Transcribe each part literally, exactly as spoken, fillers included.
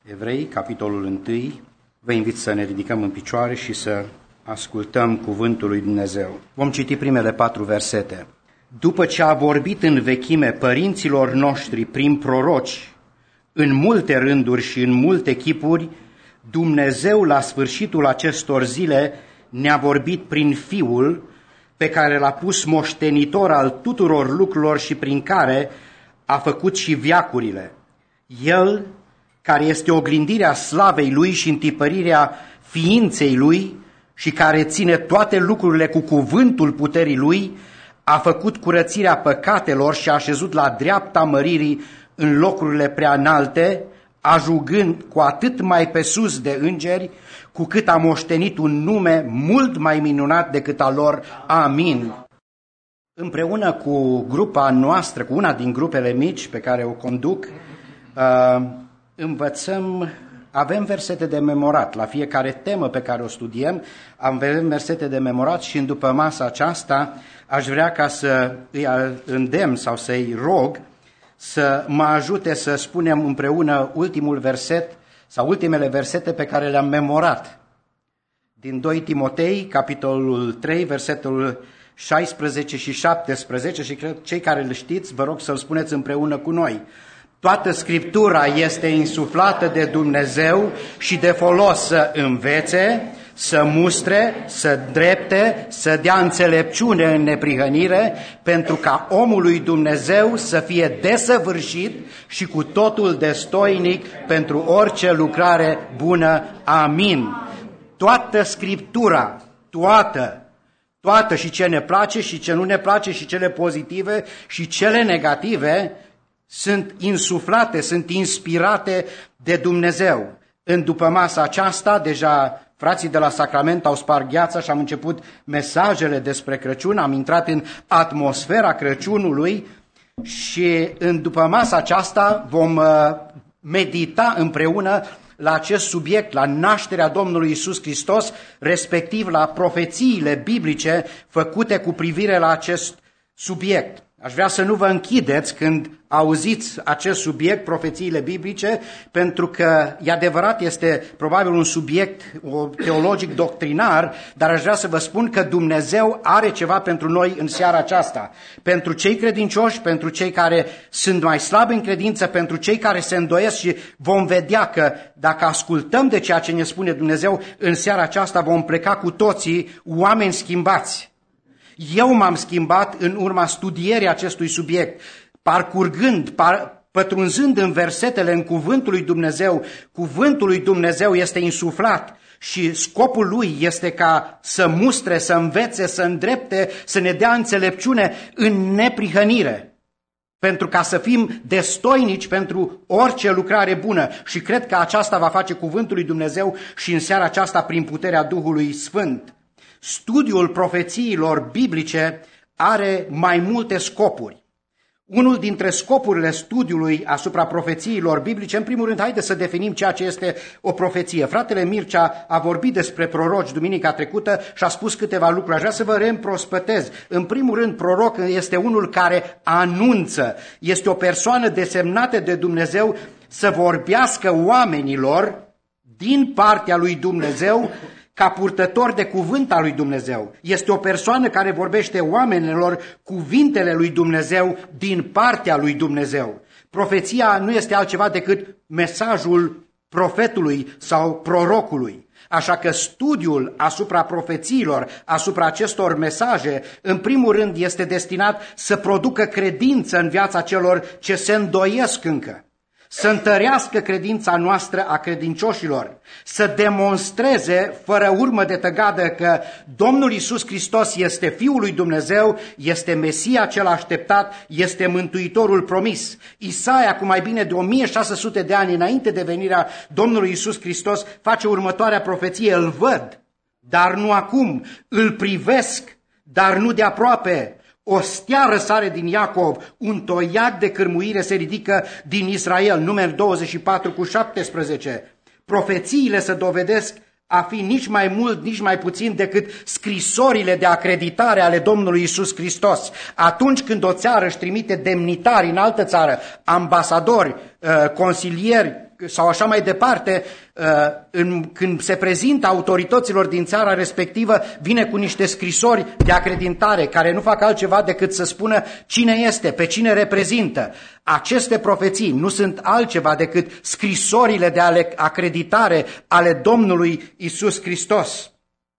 Evrei, capitolul unu, vă invit să ne ridicăm în picioare și să ascultăm cuvântul lui Dumnezeu. Vom citi primele patru versete. După ce a vorbit în vechime părinților noștri prin proroci, în multe rânduri și în multe chipuri, Dumnezeu la sfârșitul acestor zile ne-a vorbit prin Fiul, pe care l-a pus moștenitor al tuturor lucrurilor și prin care a făcut și veacurile. El, care este oglindirea slavei Lui și întipărirea ființei Lui și care ține toate lucrurile cu cuvântul puterii Lui, a făcut curățirea păcatelor și a așezut la dreapta măririi în locurile prea înalte, ajungând cu atât mai pe sus de îngeri, cu cât a moștenit un nume mult mai minunat decât al lor. Amin. Împreună cu grupa noastră, cu una din grupele mici pe care o conduc, învățăm, avem versete de memorat. La fiecare temă pe care o studiem, avem versete de memorat și în după masa aceasta aș vrea ca să îi îndemn sau să-i rog să mă ajute să spunem împreună ultimul verset sau ultimele versete pe care le-am memorat. Din doi Timotei, capitolul trei, versetul șaisprezece și șaptesprezece, și cred cei care îl știți, vă rog să-l spuneți împreună cu noi. Toată Scriptura este insuflată de Dumnezeu și de folos să învețe, să mustre, să drepte, să dea înțelepciune în neprihănire, pentru ca omul lui Dumnezeu să fie desăvârșit și cu totul destoinic pentru orice lucrare bună. Amin. Toată Scriptura, toată, toată și ce ne place și ce nu ne place și cele pozitive și cele negative, sunt insuflate, sunt inspirate de Dumnezeu. În după masa aceasta, deja frații de la Sacrament au spart gheața și am început mesajele despre Crăciun, am intrat în atmosfera Crăciunului și în după masa aceasta vom medita împreună la acest subiect, la nașterea Domnului Iisus Hristos, respectiv la profețiile biblice făcute cu privire la acest subiect. Aș vrea să nu vă închideți când auziți acest subiect, profețiile biblice, pentru că, e adevărat, este probabil un subiect teologic doctrinar, dar aș vrea să vă spun că Dumnezeu are ceva pentru noi în seara aceasta. Pentru cei credincioși, pentru cei care sunt mai slabi în credință, pentru cei care se îndoiesc, și vom vedea că dacă ascultăm de ceea ce ne spune Dumnezeu, în seara aceasta vom pleca cu toții oameni schimbați. Eu m-am schimbat în urma studierii acestui subiect, parcurgând, par, pătrunzând în versetele, în cuvântul lui Dumnezeu. Cuvântul lui Dumnezeu este insuflat și scopul lui este ca să mustre, să învețe, să îndrepte, să ne dea înțelepciune în neprihănire, pentru ca să fim destoinici pentru orice lucrare bună. Și cred că aceasta va face cuvântul lui Dumnezeu și în seara aceasta prin puterea Duhului Sfânt. Studiul profețiilor biblice are mai multe scopuri. Unul dintre scopurile studiului asupra profețiilor biblice, în primul rând, haideți să definim ceea ce este o profeție. Fratele Mircea a vorbit despre proroci duminica trecută și a spus câteva lucruri. Aș vrea să vă reîmprospătez. În primul rând, proroc este unul care anunță. Este o persoană desemnată de Dumnezeu să vorbească oamenilor din partea lui Dumnezeu ca purtător de cuvânt al lui Dumnezeu. Este o persoană care vorbește oamenilor cuvintele lui Dumnezeu din partea lui Dumnezeu. Profeția nu este altceva decât mesajul profetului sau prorocului. Așa că studiul asupra profețiilor, asupra acestor mesaje, în primul rând este destinat să producă credință în viața celor ce se îndoiesc încă, să întărească credința noastră a credincioșilor, să demonstreze fără urmă de tăgadă că Domnul Iisus Hristos este Fiul lui Dumnezeu, este Mesia cel așteptat, este Mântuitorul promis. Isaia, cu mai bine de o mie șase sute de ani înainte de venirea Domnului Iisus Hristos, face următoarea profeție: îl văd, dar nu acum, îl privesc, dar nu de aproape. O stea răsare din Iacov, un toiac de cârmuire se ridică din Israel. Numeri douăzeci și patru cu șaptesprezece. Profețiile se dovedesc a fi nici mai mult, nici mai puțin decât scrisorile de acreditare ale Domnului Iisus Hristos. Atunci când o țară își trimite demnitari în altă țară, ambasadori, consilieri, sau așa mai departe, când se prezintă autorităților din țara respectivă, vine cu niște scrisori de acreditare care nu fac altceva decât să spună cine este, pe cine reprezintă. Aceste profeții nu sunt altceva decât scrisorile de acreditare ale Domnului Iisus Hristos.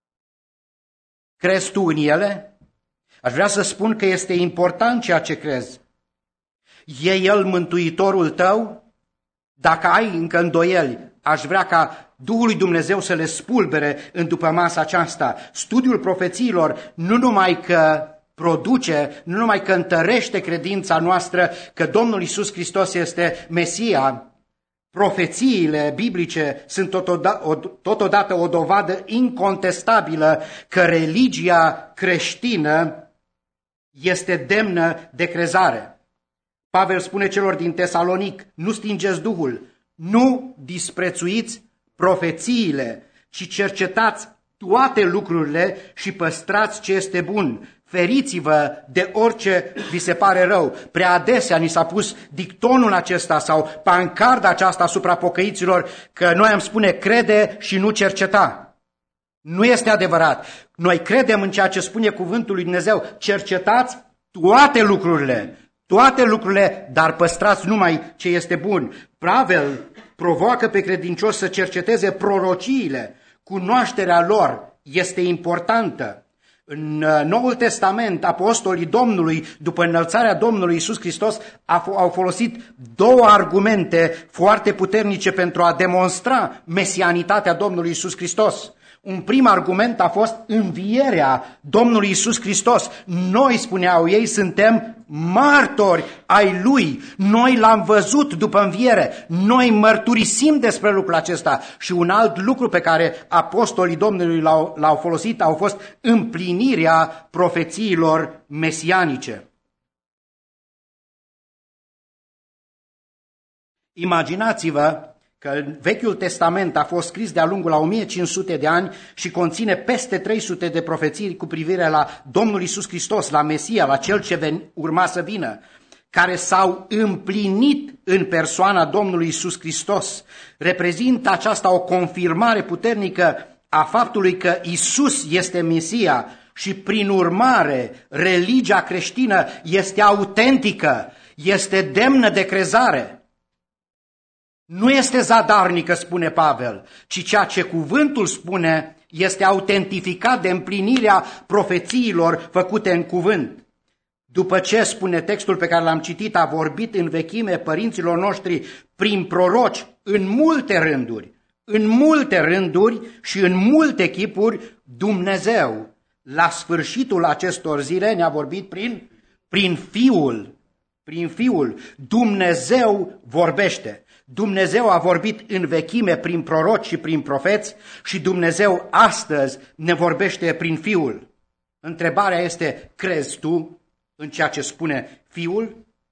Crezi tu în ele? Aș vrea să spun că este important ceea ce crezi. E El Mântuitorul tău? Dacă ai încă îndoieli, aș vrea ca Duhul lui Dumnezeu să le spulbere în după masa aceasta. Studiul profețiilor nu numai că produce, nu numai că întărește credința noastră că Domnul Iisus Hristos este Mesia, profețiile biblice sunt totodată o dovadă incontestabilă că religia creștină este demnă de crezare. Pavel spune celor din Tesalonic, nu stingeți Duhul, nu disprețuiți profețiile, ci cercetați toate lucrurile și păstrați ce este bun. Feriți-vă de orice vi se pare rău. Prea adesea ni s-a pus dictonul acesta sau pancarda aceasta asupra pocăiților că noi am spune crede și nu cerceta. Nu este adevărat. Noi credem în ceea ce spune cuvântul lui Dumnezeu. Cercetați toate lucrurile. Toate lucrurile, dar păstrați numai ce este bun. Pavel provoacă pe credincios să cerceteze prorociile. Cunoașterea lor este importantă. În Noul Testament, apostolii Domnului, după înălțarea Domnului Iisus Hristos, au folosit două argumente foarte puternice pentru a demonstra mesianitatea Domnului Iisus Hristos. Un prim argument a fost învierea Domnului Iisus Hristos. Noi, spuneau ei, suntem martori ai Lui. Noi L-am văzut după înviere. Noi mărturisim despre lucrul acesta. Și un alt lucru pe care apostolii Domnului l-au, l-au folosit au fost împlinirea profețiilor mesianice. Imaginați-vă că Vechiul Testament a fost scris de-a lungul a o mie cinci sute de ani și conține peste trei sute de profeții cu privire la Domnul Iisus Hristos, la Mesia, la Cel ce ven, urma să vină, care s-au împlinit în persoana Domnului Iisus Hristos. Reprezintă aceasta o confirmare puternică a faptului că Iisus este Mesia și, prin urmare, religia creștină este autentică, este demnă de crezare. Nu este zadarnică, spune Pavel, ci ceea ce cuvântul spune este autentificat de împlinirea profețiilor făcute în cuvânt. După ce, spune textul pe care l-am citit, a vorbit în vechime părinților noștri prin proroci în multe rânduri, în multe rânduri și în multe chipuri, Dumnezeu, la sfârșitul acestor zile, ne-a vorbit prin, prin Fiul, prin Fiul. Dumnezeu vorbește. Dumnezeu a vorbit în vechime prin proroci și prin profeți și Dumnezeu astăzi ne vorbește prin Fiul. Întrebarea este, crezi tu în ceea ce spune Fiul?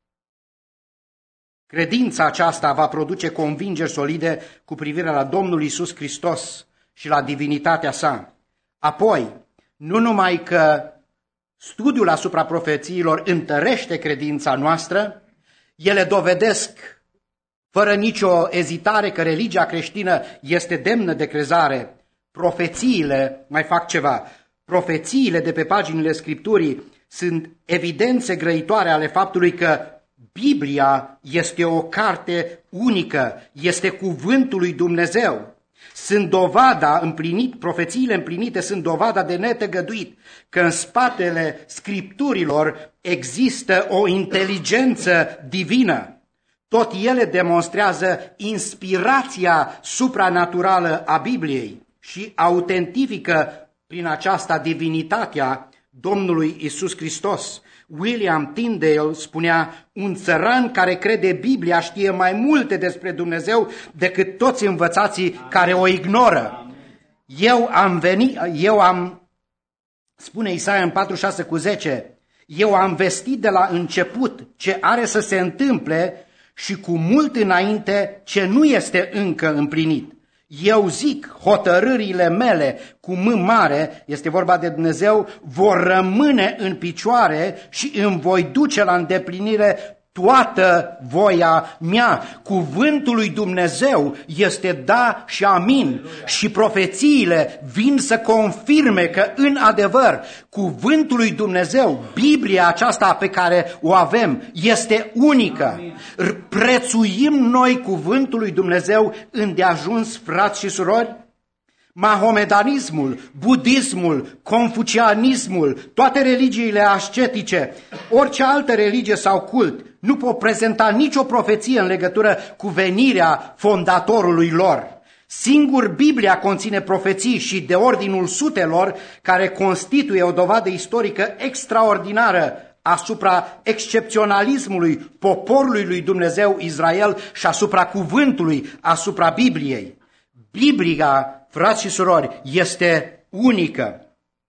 Credința aceasta va produce convingeri solide cu privire la Domnul Iisus Hristos și la divinitatea sa. Apoi, nu numai că studiul asupra profețiilor întărește credința noastră, ele dovedesc fără nicio ezitare că religia creștină este demnă de crezare. Profețiile mai fac ceva. Profețiile de pe paginile Scripturii sunt evidențe grăitoare ale faptului că Biblia este o carte unică, este cuvântul lui Dumnezeu. Sunt dovada împlinit, profețiile împlinite sunt dovada de netăgăduit că în spatele Scripturilor există o inteligență divină. Tot ele demonstrează inspirația supranaturală a Bibliei și autentifică prin aceasta divinitatea Domnului Iisus Hristos. William Tyndale spunea, un țăran care crede Biblia știe mai multe despre Dumnezeu decât toți învățații care o ignoră. Eu am venit, eu am, spune Isaia în patruzeci și șase cu zece, eu am vestit de la început ce are să se întâmple și cu mult înainte ce nu este încă împlinit. Eu zic, hotărârile mele cu M mare, este vorba de Dumnezeu, vor rămâne în picioare și îmi voi duce la îndeplinire toată voia mea. Cuvântul lui Dumnezeu este da și amin. Și profețiile vin să confirme că în adevăr cuvântul lui Dumnezeu, Biblia aceasta pe care o avem, este unică. Prețuim noi cuvântul lui Dumnezeu îndeajuns, frați și surori? Mahomedanismul, budismul, confucianismul, toate religiile ascetice, orice altă religie sau cult nu pot prezenta nicio profeție în legătură cu venirea fondatorului lor. Singur Biblia conține profeții și de ordinul sutelor care constituie o dovadă istorică extraordinară asupra excepționalismului poporului lui Dumnezeu Israel și asupra cuvântului, asupra Bibliei. Biblia, frați și surori, este unică.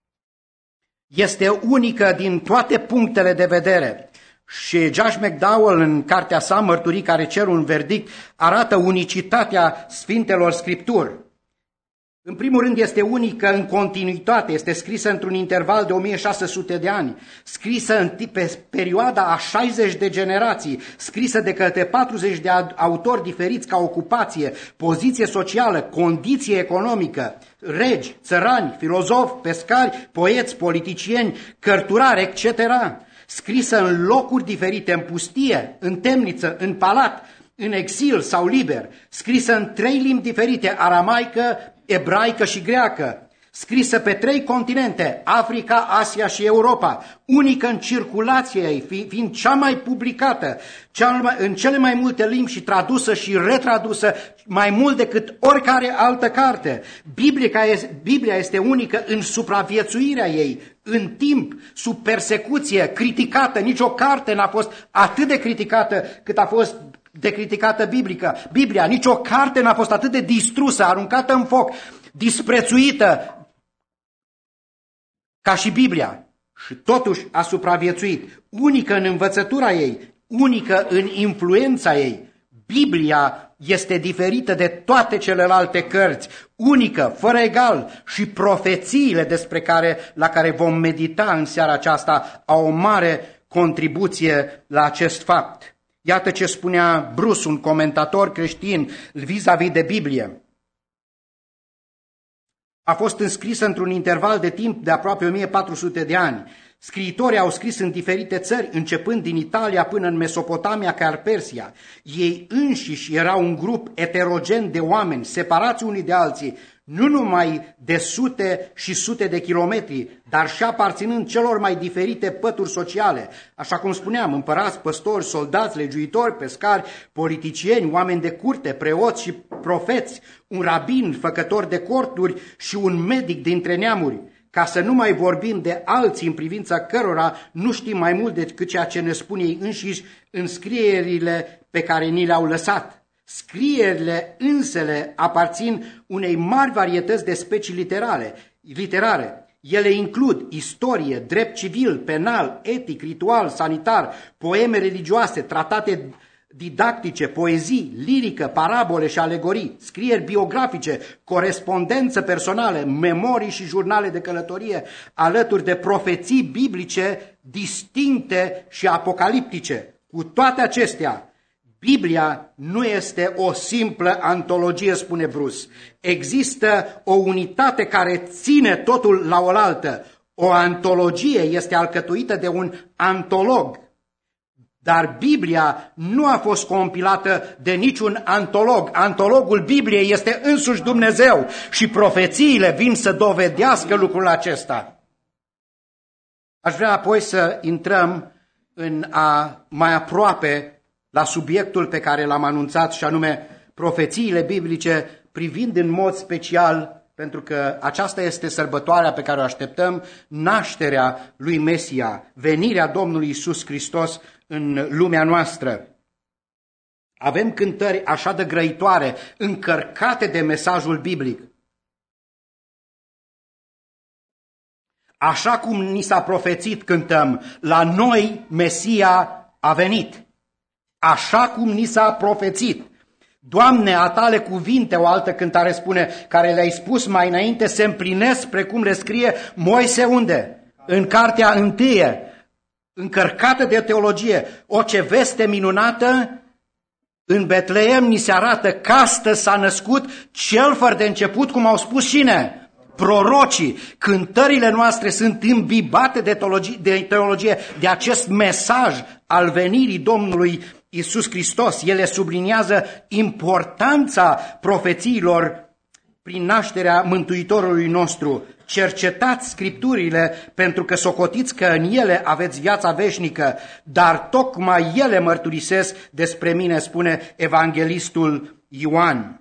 Este unică din toate punctele de vedere. Și Josh McDowell, în cartea sa Mărturii care cer un verdict, arată unicitatea Sfintelor Scripturi. În primul rând este unică în continuitate, este scrisă într-un interval de o mie șase sute de ani, scrisă în, pe perioada a șaizeci de generații, scrisă de către patruzeci de autori diferiți ca ocupație, poziție socială, condiție economică, regi, țărani, filozofi, pescari, poeți, politicieni, cărturari, et cetera, scrisă în locuri diferite, în pustie, în temniță, în palat, în exil sau liber, scrisă în trei limbi diferite, aramaică, ebraică și greacă, scrisă pe trei continente, Africa, Asia și Europa, unică în circulație ei, fiind cea mai publicată, cea mai, în cele mai multe limbi și tradusă și retradusă mai mult decât oricare altă carte. Biblia este, Biblia este unică în supraviețuirea ei, în timp, sub persecuție, criticată. Nicio carte n-a fost atât de criticată cât a fost de criticată biblică. Biblia, nicio carte n-a fost atât de distrusă, aruncată în foc, disprețuită ca și Biblia. Și totuși a supraviețuit, unică în învățătura ei, unică în influența ei. Biblia este diferită de toate celelalte cărți, unică, fără egal, și profețiile despre care, la care vom medita în seara aceasta au o mare contribuție la acest fapt. Iată ce spunea Bruce, un comentator creștin, vis-a-vis de Biblie. A fost înscrisă într-un interval de timp de aproape o mie patru sute de ani. Scriitorii au scris în diferite țări, începând din Italia până în Mesopotamia, chiar Persia. Ei înșiși erau un grup eterogen de oameni, separați unii de alții, nu numai de sute și sute de kilometri, dar și aparținând celor mai diferite pături sociale. Așa cum spuneam, împărați, păstori, soldați, legiuitori, pescari, politicieni, oameni de curte, preoți și profeți, un rabin, făcător de corturi și un medic dintre neamuri. Ca să nu mai vorbim de alții în privința cărora nu știm mai mult decât ceea ce ne spun ei înșiși în scrierile pe care ni le-au lăsat. Scrierile însele aparțin unei mari varietăți de specii literare, literare. Ele includ istorie, drept civil, penal, etic, ritual, sanitar, poeme religioase, tratate didactice, poezii, lirică, parabole și alegorii, scrieri biografice, corespondență personală, memorii și jurnale de călătorie, alături de profeții biblice distincte și apocaliptice. Cu toate acestea, Biblia nu este o simplă antologie, spune Bruce. Există o unitate care ține totul la oaltă. O antologie este alcătuită de un antolog. Dar Biblia nu a fost compilată de niciun antolog. Antologul Bibliei este însuși Dumnezeu și profețiile vin să dovedească lucrul acesta. Aș vrea apoi să intrăm în a mai aproape la subiectul pe care l-am anunțat, și anume profețiile biblice, privind în mod special, pentru că aceasta este sărbătoarea pe care o așteptăm, nașterea lui Mesia, venirea Domnului Iisus Hristos în lumea noastră. Avem cântări așa de grăitoare, încărcate de mesajul biblic. Așa cum ni s-a profețit, cântăm, la noi Mesia a venit. Așa cum ni s-a profețit. Doamne, a tale cuvinte, o altă cântare spune, care le-ai spus mai înainte, se împlinesc precum le scrie Moise unde? În cartea întâie, încărcată de teologie. O, ce veste minunată! În Betleem ni se arată că astăzi s-a născut cel fără de început, cum au spus cine? Prorocii. Cântările noastre sunt imbibate de teologie, de teologie, de acest mesaj al venirii Domnului Iisus Hristos. Ele subliniază importanța profețiilor prin nașterea Mântuitorului nostru. Cercetați Scripturile, pentru că socotiți că în ele aveți viața veșnică, dar tocmai ele mărturisesc despre mine, spune evanghelistul Ioan.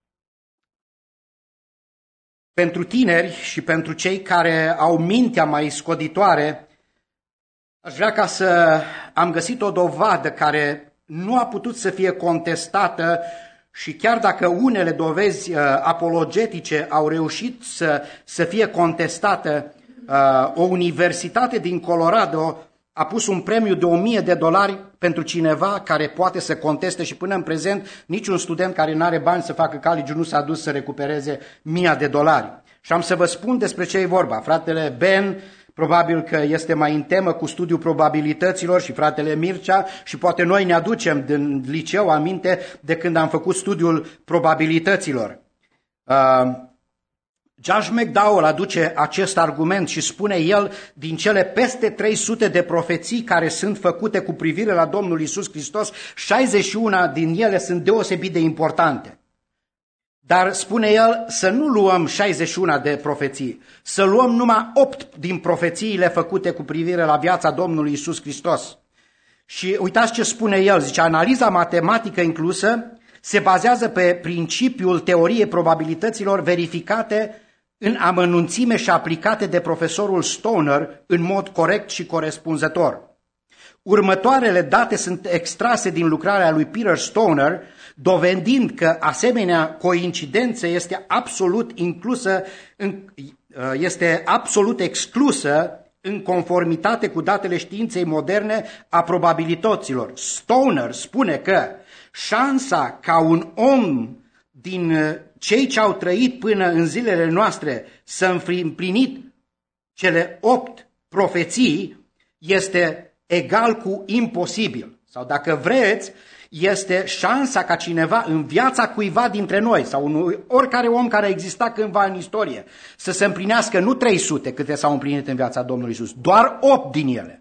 Pentru tineri și pentru cei care au mintea mai scoditoare, aș vrea ca să am găsit o dovadă care nu a putut să fie contestată. Și chiar dacă unele dovezi uh, apologetice au reușit să, să fie contestate, uh, o universitate din Colorado a pus un premiu de o mie de dolari pentru cineva care poate să conteste și până în prezent niciun student care nu are bani să facă college nu s-a dus să recupereze mia de dolari. Și am să vă spun despre ce e vorba. Fratele Ben probabil că este mai în temă cu studiul probabilităților și fratele Mircea și poate noi ne aducem din liceu aminte de când am făcut studiul probabilităților. Uh, Josh McDowell aduce acest argument și spune el, din cele peste trei sute de profeții care sunt făcute cu privire la Domnul Iisus Hristos, șaizeci și unu din ele sunt deosebit de importante. Dar, spune el, să nu luăm șaizeci și unu de profeții, să luăm numai opt din profețiile făcute cu privire la viața Domnului Iisus Hristos. Și uitați ce spune el, zice, analiza matematică inclusă se bazează pe principiul teoriei probabilităților verificate în amănunțime și aplicate de profesorul Stoner în mod corect și corespunzător. Următoarele date sunt extrase din lucrarea lui Peter Stoner, dovedind că asemenea coincidență este absolut inclusă, este absolut exclusă în conformitate cu datele științei moderne a probabilităților. Stoner spune că șansa ca un om din cei ce au trăit până în zilele noastre să fi împlinit cele opt profeții este egal cu imposibil. Sau dacă vreți, este șansa ca cineva în viața cuiva dintre noi sau unui, oricare om care a existat cândva în istorie să se împlinească nu trei sute câte s-au împlinit în viața Domnului Iisus, doar opt din ele.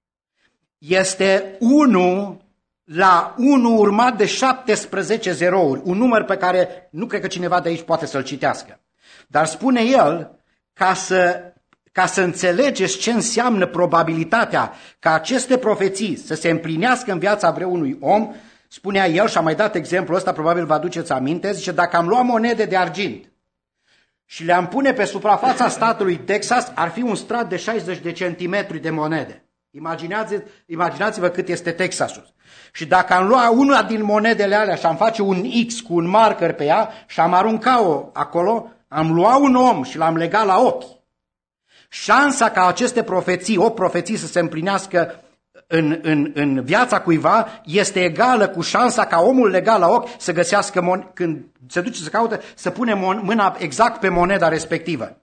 Este unu la unu urmat de șaptesprezece zerouri, un număr pe care nu cred că cineva de aici poate să-l citească. Dar spune el, ca să Ca să înțelegeți ce înseamnă probabilitatea ca aceste profeții să se împlinească în viața vreunui om, spunea el, și a mai dat exemplul ăsta, probabil vă aduceți aminte, zice, dacă am luat monede de argint și le-am pune pe suprafața statului Texas, ar fi un strat de șaizeci de centimetri de monede. Imaginați, imaginați-vă cât este Texasul. Și dacă am luat una din monedele alea și am face un X cu un marker pe ea și am aruncat-o acolo, am luat un om și l-am legat la ochi. Șansa ca aceste profeții, o profeții să se împlinească în, în, în viața cuiva este egală cu șansa ca omul legat la ochi să găsească, mon- când se duce să caute, să pune mon- mâna exact pe moneda respectivă.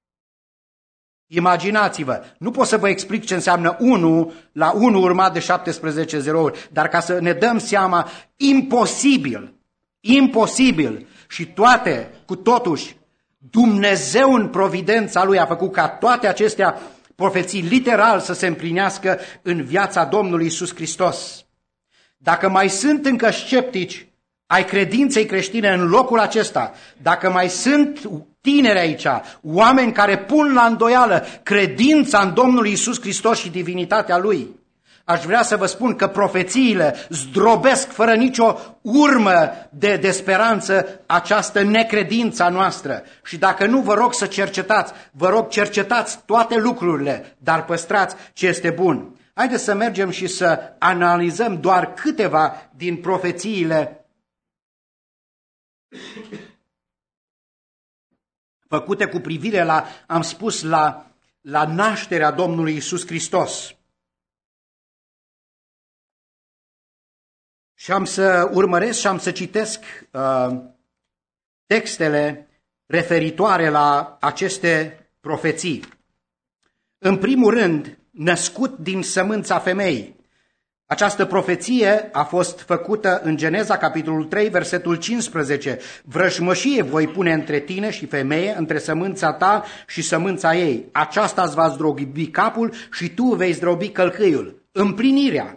Imaginați-vă, nu pot să vă explic ce înseamnă unu la unu urmat de șaptesprezece zerouri, dar ca să ne dăm seama, imposibil, imposibil și toate, cu totuși, Dumnezeu în providența Lui a făcut ca toate acestea profeții literal să se împlinească în viața Domnului Iisus Hristos. Dacă mai sunt încă sceptici ai credinței creștine în locul acesta, dacă mai sunt tineri aici, oameni care pun la îndoială credința în Domnul Iisus Hristos și divinitatea Lui, aș vrea să vă spun că profețiile zdrobesc fără nicio urmă de, de speranță această necredință noastră. Și dacă nu, vă rog să cercetați, vă rog cercetați toate lucrurile, dar păstrați ce este bun. Haideți să mergem și să analizăm doar câteva din profețiile făcute cu privire la, am spus, la, la nașterea Domnului Iisus Hristos. Și am să urmăresc și am să citesc uh, textele referitoare la aceste profeții. În primul rând, născut din sămânța femeii. Această profeție a fost făcută în Geneza, capitolul trei, versetul cincisprezece. Vrăjmășie voi pune între tine și femeie, între sămânța ta și sămânța ei. Aceasta îți va zdrobi capul și tu vei zdrobi călcâiul. Împlinirea.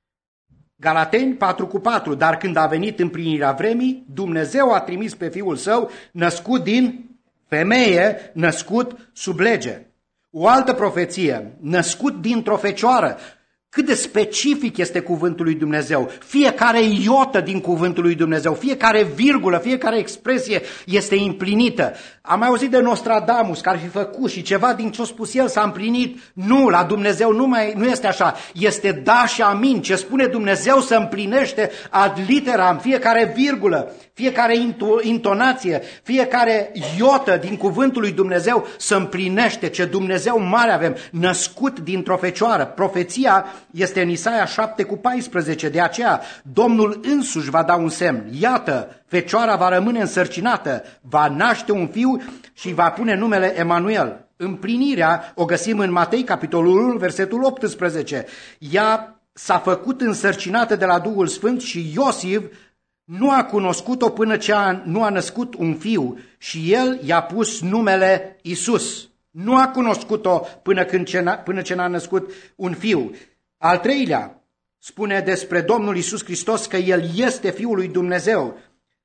Galateni patru cu patru. Dar când a venit împlinirea vremii, Dumnezeu a trimis pe Fiul Său, născut din femeie, născut sub lege. O altă profeție, născut dintr-o fecioară. Cât de specific este cuvântul lui Dumnezeu. Fiecare iotă din cuvântul lui Dumnezeu, fiecare virgulă, fiecare expresie este împlinită. Am mai auzit de Nostradamus, care ar fi făcut și ceva din ce-a spus el s-a împlinit. Nu, la Dumnezeu nu, mai, nu este așa. Este da și amin. Ce spune Dumnezeu se împlinește ad literam, fiecare virgulă, fiecare intonație, fiecare iotă din cuvântul lui Dumnezeu se împlinește. Ce Dumnezeu mare avem, născut dintr-o fecioară. Profeția este în Isaia șapte cu paisprezece, de aceea Domnul însuși va da un semn. Iată, fecioara va rămâne însărcinată, va naște un fiu și va pune numele Emanuel. Împlinirea o găsim în Matei, capitolul unu, versetul optsprezece. Ea s-a făcut însărcinată de la Duhul Sfânt și Iosif nu a cunoscut-o până ce a, nu a născut un fiu și el i-a pus numele Iisus. Nu a cunoscut-o până, când ce n-a, până ce n-a născut un fiu. Al treilea spune despre Domnul Iisus Hristos că El este Fiul lui Dumnezeu.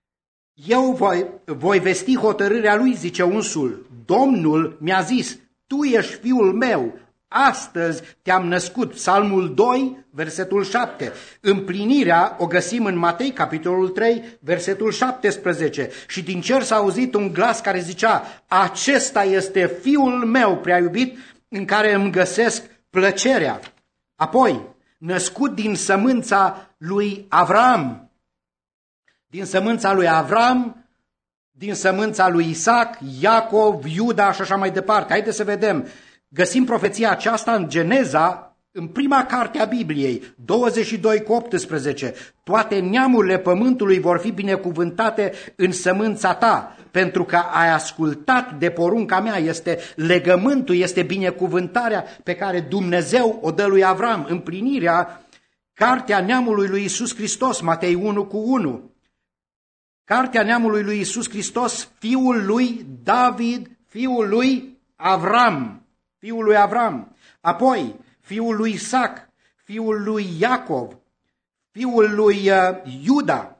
Eu voi, voi vesti hotărârea Lui, zice unsul. Domnul mi-a zis, tu ești Fiul meu, astăzi te-am născut. Psalmul doi, versetul șapte. Împlinirea o găsim în Matei, capitolul trei, versetul șaptesprezece. Și din cer s-a auzit un glas care zicea, acesta este Fiul meu prea iubit, în care îmi găsesc plăcerea. Apoi, născut din sămânța lui Avram, din sămânța lui Avram, din sămânța lui Isaac, Iacov, Iuda și așa mai departe. Haideți să vedem. Găsim profeția aceasta în Geneza, în prima carte a Bibliei, douăzeci și doi cu optsprezece. Toate neamurile pământului vor fi binecuvântate în sămânța ta, pentru că ai ascultat de porunca mea. Este legământul, este binecuvântarea pe care Dumnezeu o dă lui Avram. Împlinirea, cartea neamului lui Iisus Hristos, Matei unu cu unu. Cartea neamului lui Iisus Hristos, fiul lui David, fiul lui Avram, fiul lui Avram. Apoi, fiul lui Isaac, fiul lui Iacov, fiul lui Iuda.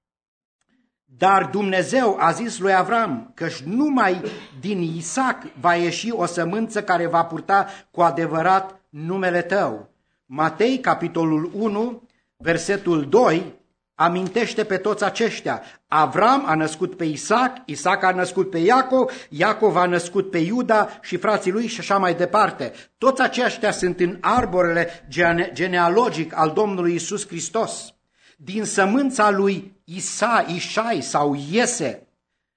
Dar Dumnezeu a zis lui Avram că numai din Isaac va ieși o sămânță care va purta cu adevărat numele tău. Matei, capitolul unu, versetul doi, amintește pe toți aceștia. Avram a născut pe Isaac, Isaac a născut pe Iacov, Iacov a născut pe Iuda și frații lui și așa mai departe. Toți aceștia sunt în arborele gene- genealogic al Domnului Iisus Hristos. Din sămânța lui Isa, Ișai sau Iese.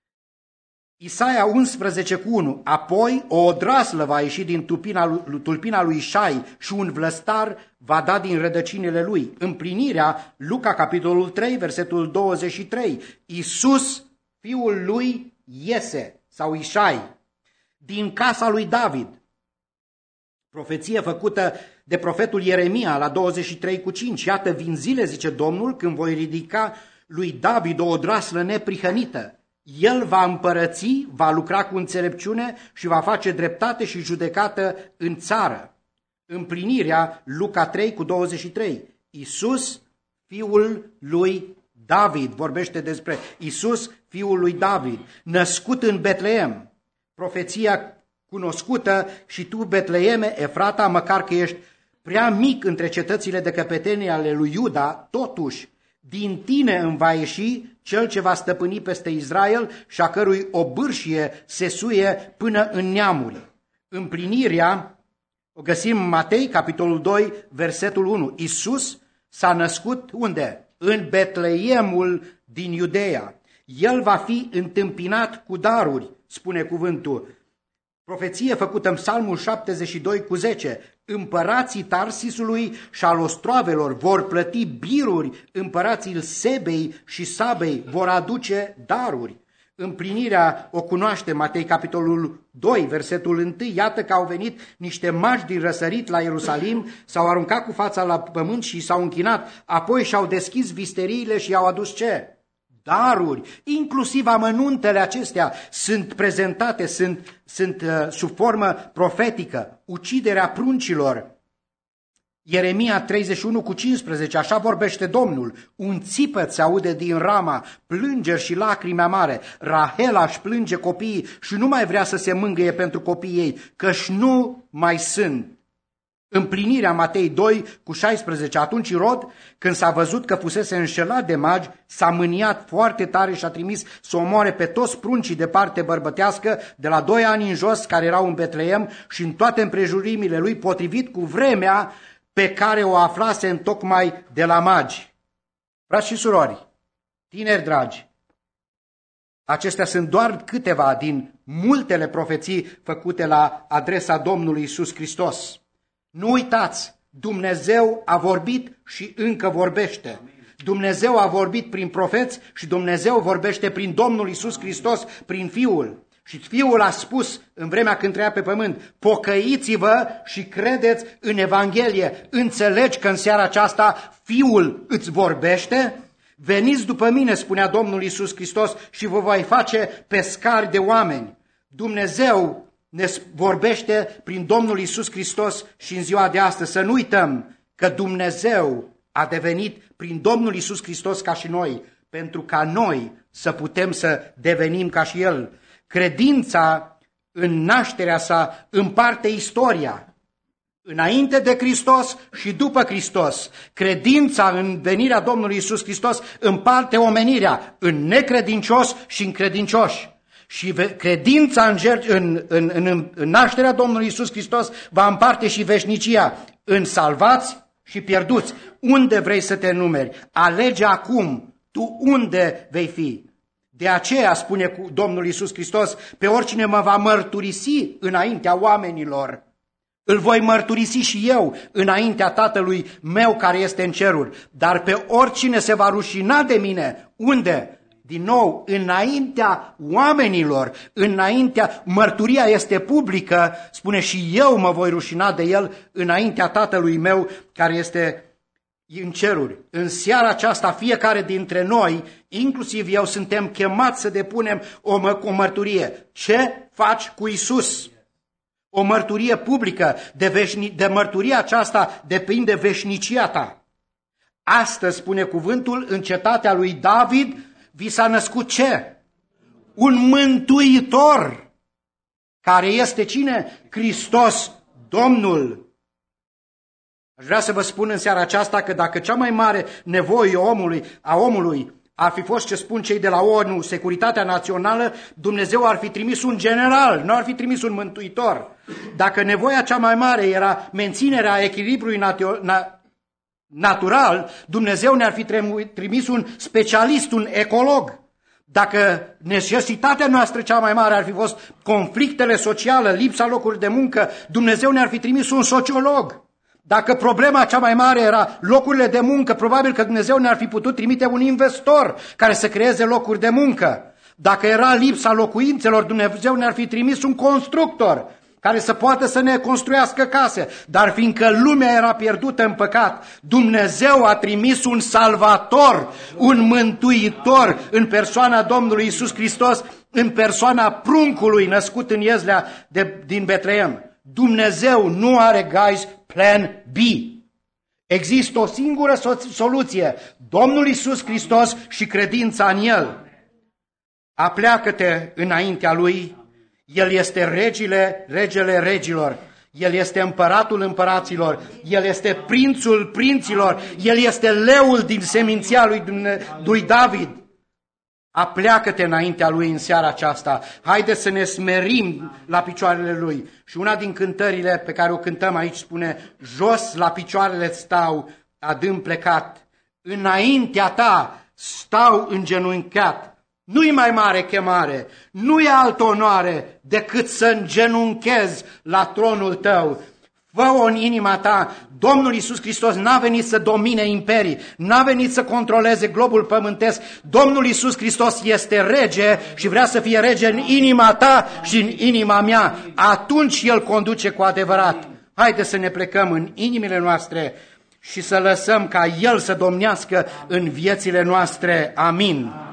Isaia unsprezece cu unu. Apoi o odraslă va ieși din tulpina, tulpina lui Ișai și un vlăstar va da din rădăcinile lui. Împlinirea, Luca capitolul trei, versetul douăzeci și trei. Iisus, fiul lui Iese sau Ișai, din casa lui David. Profeție făcută de profetul Ieremia la douăzeci și trei cu cinci. Iată, vin zile, zice Domnul, când voi ridica lui David o odraslă neprihănită. El va împărăți, va lucra cu înțelepciune și va face dreptate și judecată în țară. Împlinirea, Luca trei cu douăzeci și trei. Iisus, fiul lui David, vorbește despre Iisus, fiul lui David, născut în Betleem. Profeția cunoscută, și tu, Betleeme, Efrata, măcar că ești prea mic între cetățile de căpetenie ale lui Iuda, totuși, din tine îmi va ieși cel ce va stăpâni peste Israel și a cărui obârșie se suie până în neamuri. Împlinirea o găsim în Matei, capitolul doi, versetul unu. Iisus s-a născut unde? În Betleemul din Iudeea. El va fi întâmpinat cu daruri, spune cuvântul. Profeție făcută în Psalmul șaptezeci și doi cu zece. Împărații Tarsisului și al ostroavelor vor plăti biruri, împărații Sebei și Sabei vor aduce daruri. Împlinirea o cunoaște, Matei, capitolul doi, versetul unu. Iată că au venit niște magi din răsărit la Ierusalim, s-au aruncat cu fața la pământ și s-au închinat, apoi și-au deschis visteriile și i-au adus ce? Daruri, inclusiv amănuntele acestea sunt prezentate, sunt, sunt uh, sub formă profetică, uciderea pruncilor. Ieremia treizeci și unu cu cincisprezece, așa vorbește Domnul, un țipăt se aude din Rama, plângeri și lacrimi amare, Rahela își plânge copiii și nu mai vrea să se mângâie pentru copiii ei, căci nu mai sunt. Împlinirea Matei doi cu șaisprezece, atunci Irod, când s-a văzut că fusese înșelat de magi, s-a mâniat foarte tare și a trimis să omoare pe toți pruncii de parte bărbătească de la doi ani în jos, care erau în Betleem și în toate împrejurimile lui, potrivit cu vremea pe care o aflase întocmai de la magi. Frați și surori, tineri dragi, acestea sunt doar câteva din multele profeții făcute la adresa Domnului Iisus Hristos. Nu uitați, Dumnezeu a vorbit și încă vorbește. Dumnezeu a vorbit prin profeți și Dumnezeu vorbește prin Domnul Iisus Hristos, prin Fiul. Și Fiul a spus în vremea când trăia pe pământ, pocăiți-vă și credeți în Evanghelie. Înțelegi că în seara aceasta Fiul îți vorbește? Veniți după mine, spunea Domnul Iisus Hristos, și vă voi face pescari de oameni. Dumnezeu ne vorbește prin Domnul Iisus Hristos și în ziua de astăzi. Să nu uităm că Dumnezeu a devenit prin Domnul Iisus Hristos ca și noi, pentru ca noi să putem să devenim ca și El. Credința în nașterea sa împarte istoria, înainte de Hristos și după Hristos. Credința în venirea Domnului Iisus Hristos împarte omenirea în necredincios și în credincioși. Și credința în, în, în, în, în nașterea Domnului Iisus Hristos va împarte și veșnicia în salvați și pierduți. Unde vrei să te numeri? Alege acum tu unde vei fi. De aceea spune Domnul Iisus Hristos, pe oricine mă va mărturisi înaintea oamenilor, îl voi mărturisi și eu înaintea Tatălui meu care este în ceruri. Dar pe oricine se va rușina de mine, unde? Din nou, înaintea oamenilor, înaintea, mărturia este publică, spune și eu mă voi rușina de el înaintea Tatălui meu care este în ceruri. În seara aceasta, fiecare dintre noi, inclusiv eu, suntem chemați să depunem o, mă, o mărturie. Ce faci cu Iisus? O mărturie publică. De, veșni, de mărturia aceasta depinde veșnicia ta. Astăzi, spune cuvântul, în cetatea lui David, vi s-a născut ce? Un mântuitor, care este cine? Hristos, Domnul. Aș vrea să vă spun în seara aceasta că dacă cea mai mare nevoie omului, a omului ar fi fost ce spun cei de la O N U, securitatea națională, Dumnezeu ar fi trimis un general, nu ar fi trimis un mântuitor. Dacă nevoia cea mai mare era menținerea echilibrului natu- na- natural, Dumnezeu ne-ar fi trimis un specialist, un ecolog. Dacă necesitatea noastră cea mai mare ar fi fost conflictele sociale, lipsa locurilor de muncă, Dumnezeu ne-ar fi trimis un sociolog. Dacă problema cea mai mare era locurile de muncă, probabil că Dumnezeu ne-ar fi putut trimite un investor care să creeze locuri de muncă. Dacă era lipsa locuințelor, Dumnezeu ne-ar fi trimis un constructor care să poată să ne construiască case. Dar fiindcă lumea era pierdută în păcat, Dumnezeu a trimis un salvator, un mântuitor în persoana Domnului Iisus Hristos, în persoana pruncului născut în Ieslea de, din Betleem. Dumnezeu nu are, guys, plan B. Există o singură soluție, Domnul Iisus Hristos și credința în El. Apleacă-te înaintea Lui, El este regile, regele regilor, El este împăratul împăraților, El este prințul prinților, El este leul din seminția lui, lui David. Apleacă-te înaintea Lui în seara aceasta. Haideți să ne smerim la picioarele Lui. Și una din cântările pe care o cântăm aici spune, jos la picioarele stau, adânc plecat. Înaintea ta stau îngenunchiat. Nu-i mai mare chemare, nu e altă onoare decât să îngenunchez la tronul tău. Fă-o în inima ta. Domnul Iisus Hristos n-a venit să domine imperii, n-a venit să controleze globul pământesc. Domnul Iisus Hristos este rege și vrea să fie rege în inima ta și în inima mea. Atunci El conduce cu adevărat. Haideți să ne plecăm în inimile noastre și să lăsăm ca El să domnească în viețile noastre. Amin.